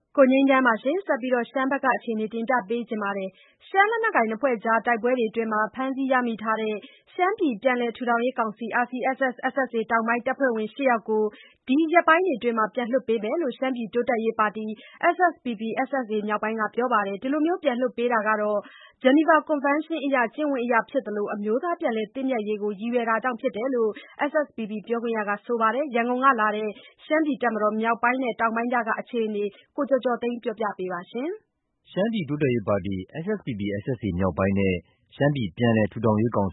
ကိုငြိမ်းချမ်းပါရှင်ဆက်ပြီးရှမ်းဘက်ကအခြေအနေတင်ပြပေးချင်ပါတယ်ရှမ်းလက်နက်ကိုင်နှစ်ဖွဲ့ကြားတိုက်ပွဲတွေအတွင်းဖမ်းဆီးရမိထားတဲ့ရှမ်းပြည်ပြန်လည်ထူထောင်ရေးကောင်စီ RCSS/SSA တောင်ပိုင်းတပ်ဖွဲ့ဝင်8ယောက်ကိုဒီရက်ပိုင်းအတွင်းပြန်လွှတ်ပေးမယ်လို့ရှမ်းပြည်တိုးတက်ရေးပါတီ SSPP/SSA မြောက်ပိုင်းကပြောပါတယ်ဒီလိုပြန်လွှတ်ပေးတာကတော့ ဂျနီဗာကွန်ဗင်းရှင်းအရကျင့်ဝတ်အရဖြစ်သလိုအမျိုးသားပြန်လည်သင့်မြတ်ရေးကိုရည်ရွယ်တာကြောင့်ဖြစ်တယ်လို့ SSPP ပြောခွင့်ရကဆိုပါတယ်ရန်ကုန်ကလာတဲ့ရှမ်းပြည်တပ်မတော်မြောက်ပိုင်းနဲ့တောင်ပိုင်းကြားကအခြေအနေကိုကျော်ကျော်သိန်းပြောပြပေးပါရှင်။ရှမ်းပြည်တိုးတက်ရေးပါတီ SSPP/SSA မြောက်ပိုင်းနဲ့ရှမ်းပြည်ပြန်လည်ထူထောင်ရေးကောင်စီ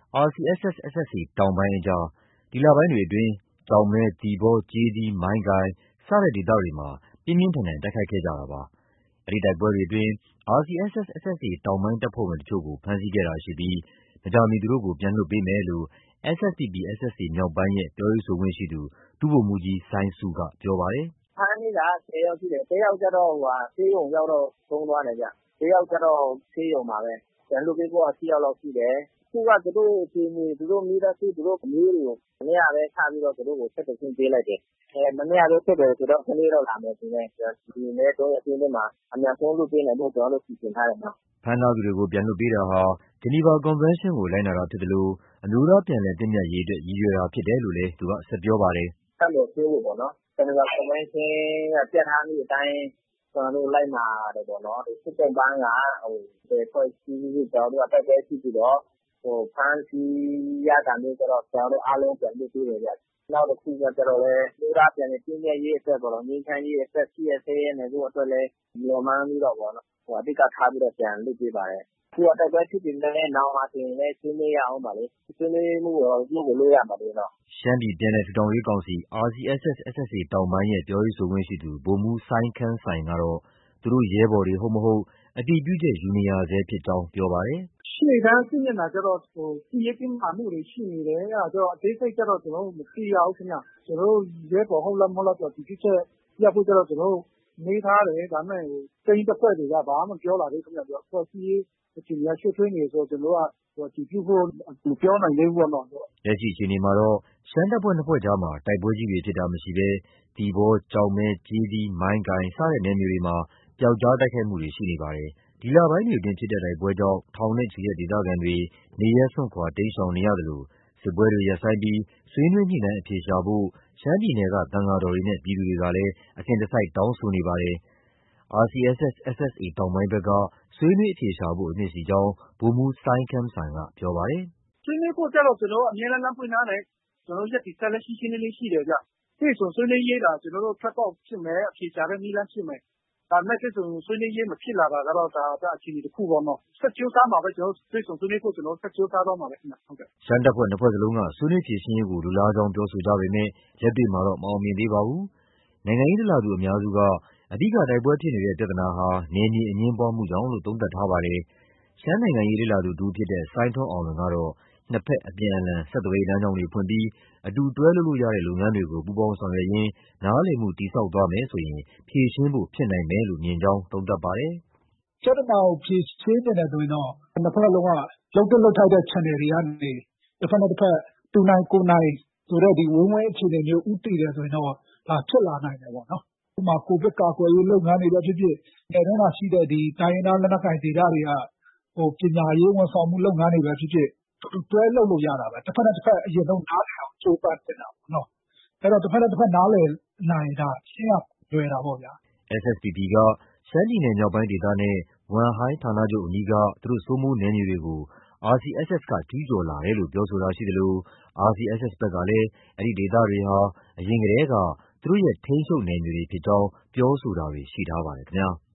RCSS/SSA တောင်ပိုင်းအကြားဒီလပိုင်းတွေအတွင်းကျောက်မဲ၊သီပေါ၊ကျေးသီး၊မိုင်းကိုင်စတဲ့ဒေသတွေမှာပြင်းပြင်းထန်ထန်တိုက်ခိုက်ခဲ့ကြတာပါ။အဲဒီတိုက်ပွဲတွေအတွင်း RCSS/SSA တောင်ပိုင်းတပ်ဖွဲ့ဝင်တချို့ကိုဖမ်းဆီးခဲ့တာရှိပြီးမကြာမီသူတို့ကိုပြန်လွှတ်ပေးမယ်လို့ SSPP/SSA မြောက်ပိုင်းရဲ့ပြောရေးဆိုခွင့်ရှိသူဒုဗိုလ်မှူးကြီးစိုင်းဆုကပြောပါတယ်။ဖမ်းမိတာ10ယောက်ရှိတယ်။10ယောက်ကျတော့ဆေးရုံရောက်တော့ဆုံးသွားတယ်ဗျ။10ယောက်ကျတော့ဆေးရုံမှာပဲ။ပြန်လွှတ်ပေးဖို့10ယောက်လောက်ရှိတယ်။အခုကသူတို့အခြေအနေသူတို့မိသားစုသူတို့အမျိုးတွေကိုမနေ့ကပဲချပြီးတော့သူတို့ကိုဆက်သွယ်ခွင့်ပေးလိုက်တယ်။မနေ့ကပဲဆက်တယ်ဆိုတော့ခလေးတော့လာမယ်ဒီနေ့ဒီနေ့တော့အတင်းမှာအများဆုံးလွှတ်ပေးနိုင်ဖို့ကျွန်တော်တို့စီစဉ်ထားတယ်နော်။ဖမ်းထားသူတွေကိုပြန်လွှတ်ပေးတာဟာဂျနီဗာကွန်ဗင်းရှင်းကိုလိုက်နာတာဖြစ်တယ်လို့အမျိုးသားပြန်လည်သင့်မြတ်ရေးအတွက်ရည်ရွယ်တာဖြစ်တယ်လို့လည်းသူကဆက်ပြောပါတယ်။ဆက်လို့ပြောဖို့ပေါ့နော်။ဂျနီဗာကွန်ဗင်းရှင်းကပြဋ္ဌာန်းမှုအတိုင်းကျွန်တော်တို့လိုက်နာတယ်ပေါ့နော်။စစ်တပ်ပိုင်းကဖွဲ့စည်းပြီးကျွန်တော်တို့တက်တဲ့ရှိပြီးတော့ဖမ်းဆီးရတာမျိုးကျတော့ကျွန်တော်တို့အားလုံးပြန်လွှတ်ပေးတယ်ဗျ။နောက်တစ်ခုကကျတော့လည်းလူသားပြန်နေပြည့်ရဲ့ရေးအတွက်ပေါ့နော်ငင်းချမ်းရေးအတွက် CSA နဲ့တို့အတွက်လည်းမျှော်မှန်းပြီးတော့ပေါ့နော်အဓိကထားပြီးတော့ပြန်လွှတ်ပေးပါတယ်အခုကတိုက်ပွဲဖြစ်ပြီးလည်းနောက်မှဆိုရင်လည်းဆွေးနွေးရအောင်ပါလေဆွေးနွေးမှုတော့လုပ်ကိုလုပ်ရမှာလေတော့ရှမ်းပြည်ပြန်လည်ထူထောင်ရေးကောင်စီ RCSS/SSA တောင်ပိုင်းရဲ့ပြောရေးဆိုခွင့်ရှိသူဗိုလ်မှူးစိုင်းခမ်းဆိုင်ကတော့သူတို့ရဲဘော်တွေဟုတ်မဟုတ်အတည်ပြုချက်ယူနေရဆဲဖြစ်ကြောင်းပြောပါတယ်ရှေ့တန်းစစ်မျက်နှာကျတော့စီရေးတင်းမာမှုတွေရှိနေတယ်အဲဒါကျတော့အသေးစိတ်ကျတော့ကျွန်တော်တို့မသိရဘူးခင်ဗျကျွန်တော်တို့ရဲဘော်ဟုတ်လားမဟုတ်လားဆိုတော့ဒီဖြစ်ချက်ရဖို့ကျတော့ကျွန်တော်တို့မေးထားတယ်ဒါပေမဲ့တိုင်းတစ်ဖွဲ့တွေကဘာမှပြောလာသေးခင်ဗျဆိုတော့စီရေးအခြေအနေရှုပ်ထွေးနေဆိုတော့ကျွန်တော်တို့ကဒီပြုဖို့မပြောနိုင်သေးဘူးပေါ့နော်လက်ရှိအခြေအနေမှာတော့ရှမ်းတပ်ဖွဲ့နှစ်ဖွဲ့ကြားမှာတိုက်ပွဲကြီးတွေဖြစ်တာမရှိဘဲဒီဘောကြောင်မဲကျေးသီးမိုင်းကိုင်စတဲ့နယ်မြေတွေမှာပျောက်ကြားတိုက်ခိုက်မှုတွေရှိနေပါတယ်ဒီလပိုင်းတွေအတွင်းဖြစ်တဲ့တိုက်ပွဲကြောင့်ထောင်နဲ့ချီတဲ့ဒေသခံတွေနေရပ်စွန့်ခွာတိမ်းရှောင်နေရတယ်လို့စစ်ပွဲတွေရပ်ဆိုင်းပြီးဆွေးနွေးညှိနှိုင်းအဖြေရှာဖို့ရှမ်းပြည်နယ်ကသံဃာတော်တွေနဲ့ပြည်သူတွေကလည်းအစဉ်တစိုက်တောင်းဆိုနေပါတယ်။ RCSS/SSA တောင်ပိုင်းဘက်ကဆွေးနွေးအဖြေရှာဖို့အသင့်ရှိကြောင်းဗိုလ်မှူးစိုင်းခမ်းဆိုင်ကပြောပါတယ်။ဆွေးနွေးဖို့ကျတော့ကျွန်တော်အများအားဖွင့်ထားတယ်ကျွန်တော်ရက်ဒီဆက်လက်ရှင်းနေရှိတယ်ဗျ။ဒီဆိုဆွေးနွေးရေးတာကျွန်တော်တို့ဖက်တော့ဖြစ်မယ်အဖြေရှာတဲ့နည်းလမ်းဖြစ်မယ်။ဒါမဲ့ဒီဆိုဆွေးနွေးရေးမဖြစ်လာတာကတော့ဒါအခြေအနေတစ်ခုပေါ့နော်။ဆက်ကြိုးစားမှာပဲကျွန်တော်ဆွေးနွေးဖို့ကျွန်တော်ဆက်ကြိုးစားတော့မှာပဲခင်ဗျ။ဟုတ်ကဲ့။ရှမ်းတပ်ဖွဲ့နှစ်ဖွဲ့စလုံးကဆွေးနွေးဖြေရှင်းရေးကိုလူလားကြောင်းပြောဆိုကြပေမဲ့လက်တွေ့မှာတော့မအောင်မြင်သေးပါဘူး။နိုင်ငံရေးလှုပ်ရှားသူအများစုကအဓိကတိုက်ပွဲဖြစ်နေတဲ့ပြဿနာဟာနယ်မြေအငြင်းပွားမှုကြောင့်လို့သုံးသပ်ထားပါတယ်။ရှမ်းနိုင်ငံရေးလေ့လာသူတဦးဖြစ်တဲ့စိုင်းထွန်းအောင်လွင်ကတော့နှစ်ဖက်အပြန်အလှန်ဆက်သွယ်ရေးလမ်းကြောင်းတွေဖွင့်ပြီးအတူတွဲလုပ်လို့ရတဲ့လုပ်ငန်းတွေကိုပူးပေါင်းဆောင်ရွက်ရင်းနားလည်မှုတည်ဆောက်သွားမယ်ဆိုရင်ဖြေရှင်းဖို့ဖြစ်နိုင်မယ်လို့မြင်ကြောင်းသုံးသပ်ပါတယ်။ပြဿနာကိုဖြေရှင်းတဲ့ဆိုရင်တော့နှစ်ဖက်လုံးကလုပ်ထိုက်တဲ့ channel တွေကနေတစ်ဖက်နဲ့တစ်ဖက်တူနိုင်ကိုနိုင်ဆိုတဲ့ဒီဝင်းဝင်းအခြေအနေမျိုးဥတည်တယ်ဆိုရင်တော့ဒါဖြစ်လာနိုင်တယ်ပေါ့နော်။ဥပမာကိုဗစ်ကာကွယ်ရေးလုပ်ငန်းတွေပဲဖြစ်ဖြစ်နယ်ထဲမှာရှိတဲ့ဒီတိုင်းရင်းသားလက်နက်ကိုင်ဒေသတွေကပညာရေးဝန်ဆောင်မှုလုပ်ငန်းတွေပဲဖြစ်ဖြစ်တွဲလုပ်လို့ရတာပဲတစ်ဖက်နဲ့တစ်ဖက်အရင်ဆုံးနားလည်အောင်ကြိုးပမ်းတင်တာပေါ့နော်အဲ့တော့တစ်ဖက်နဲ့တစ်ဖက်နားလည်နိုင်တာရှင်းရလွယ်တာပေါ့ဗျာ SSPP ကရှမ်းပြည်နယ်မြောက်ပိုင်းဒေသနဲ့ဝမ်ဟိုင်းဌာနချုပ်အနီးကသူတို့စိုးမိုးနယ်မြေတွေကို RCSS ကကျူးကျော်လာတယ်လို့ပြောဆိုတာရှိသလို RCSS ဘက်ကလည်းအဲဒီဒေသတွေဟာအရင်ကတည်းကသူတို့ရဲ့ထိန်းချုပ်နယ်မြေတွေဖြစ်ကြောင်းပြောဆိုတာတွေရှိထားပါတယ်ခင်ဗျာ။